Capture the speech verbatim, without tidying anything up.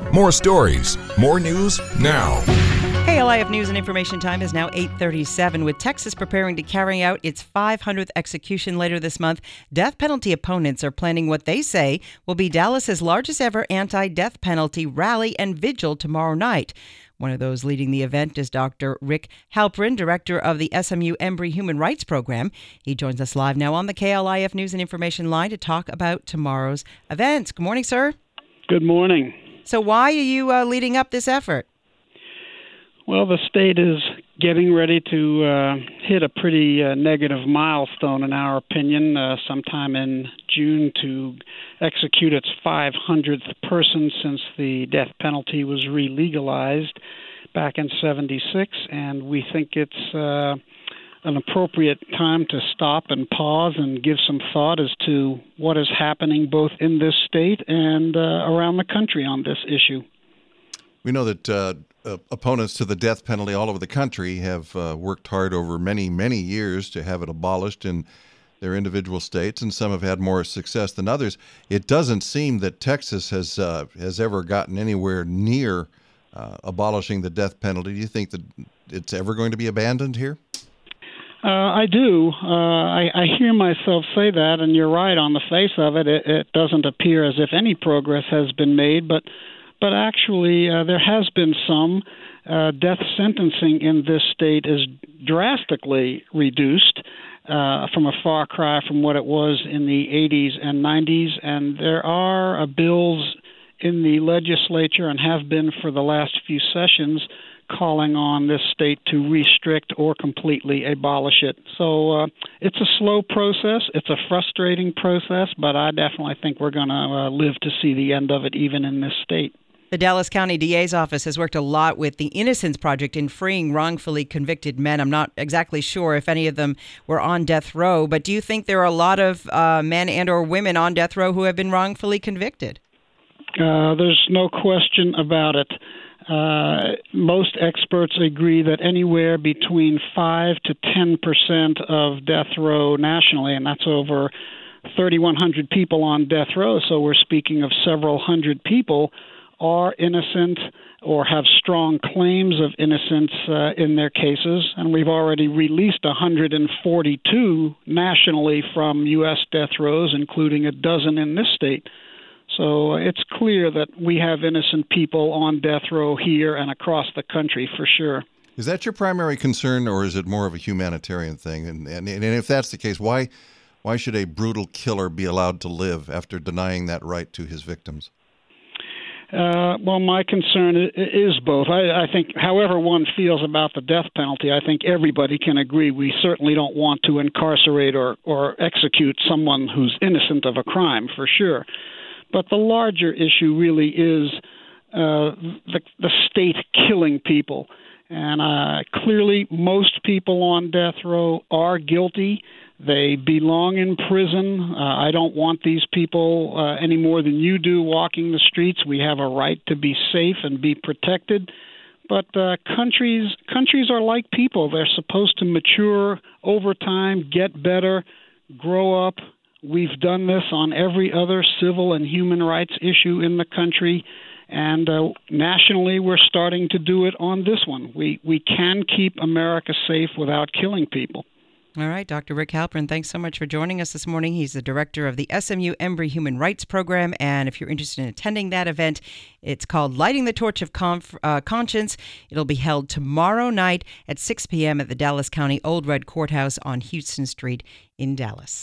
More stories, more news now. K L I F News and Information Time is now eight thirty-seven. With Texas preparing to carry out its five hundredth execution later this month, death penalty opponents are planning what they say will be Dallas's largest ever anti-death penalty rally and vigil tomorrow night. One of those leading the event is Doctor Rick Halperin, director of the S M U Embry Human Rights Program. He joins us live now on the K L I F News and Information line to talk about tomorrow's events. Good morning, sir. Good morning. So why are you uh, leading up this effort? Well, the state is getting ready to uh, hit a pretty uh, negative milestone, in our opinion, uh, sometime in June to execute its five hundredth person since the death penalty was re-legalized back in seventy-six, and we think it's uh, an appropriate time to stop and pause and give some thought as to what is happening both in this state and uh, around the country on this issue. We know that uh, uh, opponents to the death penalty all over the country have uh, worked hard over many, many years to have it abolished in their individual states, and some have had more success than others. It doesn't seem that Texas has uh, has ever gotten anywhere near uh, abolishing the death penalty. Do you think that it's ever going to be abandoned here? Uh, I do. Uh, I, I hear myself say that, and you're right on the face of it. It, it doesn't appear as if any progress has been made, but but actually uh, there has been some. Uh, death sentencing in this state is drastically reduced uh, from a far cry from what it was in the eighties and nineties, and there are uh, bills in the legislature and have been for the last few sessions calling on this state to restrict or completely abolish it. So uh, it's a slow process. It's a frustrating process, but I definitely think we're going to uh, live to see the end of it even in this state. The Dallas County D A's office has worked a lot with the Innocence Project in freeing wrongfully convicted men. I'm not exactly sure if any of them were on death row, but do you think there are a lot of uh, men and or women on death row who have been wrongfully convicted? Uh, there's no question about it. Uh, most experts agree that anywhere between five to ten percent of death row nationally, and that's over thirty-one hundred people on death row, so we're speaking of several hundred people, are innocent or have strong claims of innocence uh, in their cases. And we've already released one hundred forty-two nationally from U S death rows, including a dozen in this state. So it's clear that we have innocent people on death row here and across the country for sure. Is that your primary concern, or is it more of a humanitarian thing? And, and, and if that's the case, why why should a brutal killer be allowed to live after denying that right to his victims? Uh, well, my concern is both. I, I think however one feels about the death penalty, I think everybody can agree we certainly don't want to incarcerate or, or execute someone who's innocent of a crime, for sure. But the larger issue really is uh, the, the state killing people. And uh, clearly most people on death row are guilty. They belong in prison. Uh, I don't want these people uh, any more than you do walking the streets. We have a right to be safe and be protected. But uh, countries countries are like people. They're supposed to mature over time, get better, grow up. We've done this on every other civil and human rights issue in the country, and uh, nationally we're starting to do it on this one. We we can keep America safe without killing people. All right, Doctor Rick Halperin, thanks so much for joining us this morning. He's the director of the S M U Embry Human Rights Program, and if you're interested in attending that event, it's called Lighting the Torch of Conf- uh, Conscience. It'll be held tomorrow night at six p.m. at the Dallas County Old Red Courthouse on Houston Street in Dallas.